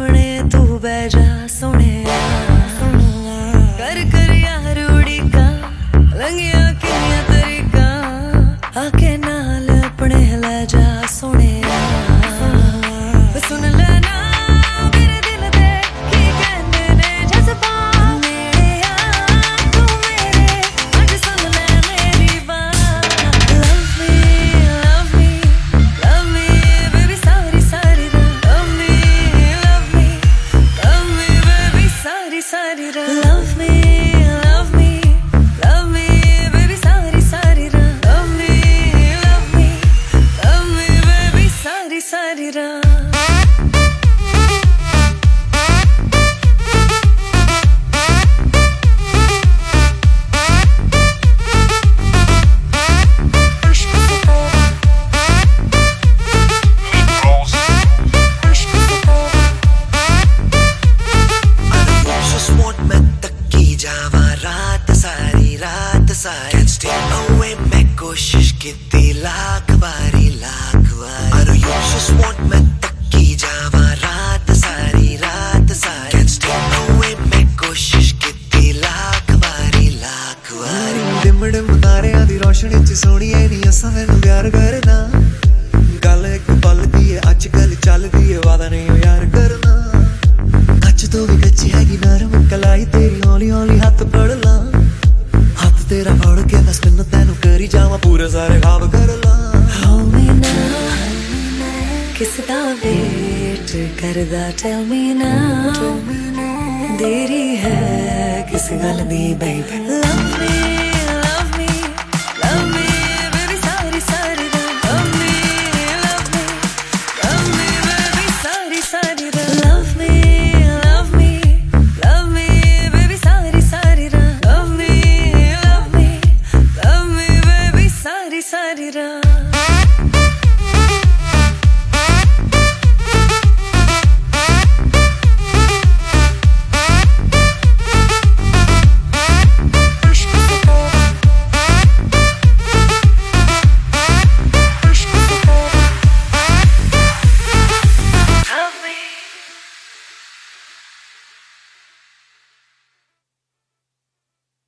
सामने तू बह जा सोने कर कर यार उड़ी का लंगिया किनिया तरीका आके नाल अपने ले जा सोने सुन लेना मेरे दिल दे की कहंदे ने जज्बा मेरे यार तू मेरे अज सुन ले मेरी बात love me baby सारी सारी रात love me baby सारी सारी रात love me baby सारी सारी रात love me baby सारी सारी रात Can't stay away मैं कोशिश की लाख बारी I know you just want मैं तकी जावा रात सारी Can't stay away मैं कोशिश की लाख बारी डिम डिम तारियां दी रोशनी च सोहणी नी असां मैनू प्यार करना गल एक पल दी है अजकल चलदी है वादा नहीं यार करना कच्च तो भी कच्ची हैगी नरम कलाई तेरी हौली हौली हाथ फड़ ला तेरा फड़ के बस मैनू तैनू करी जावा पूरे सारे खाब कर ला किसदा वेट करदा tell me now देरी है किस गल दी baby love me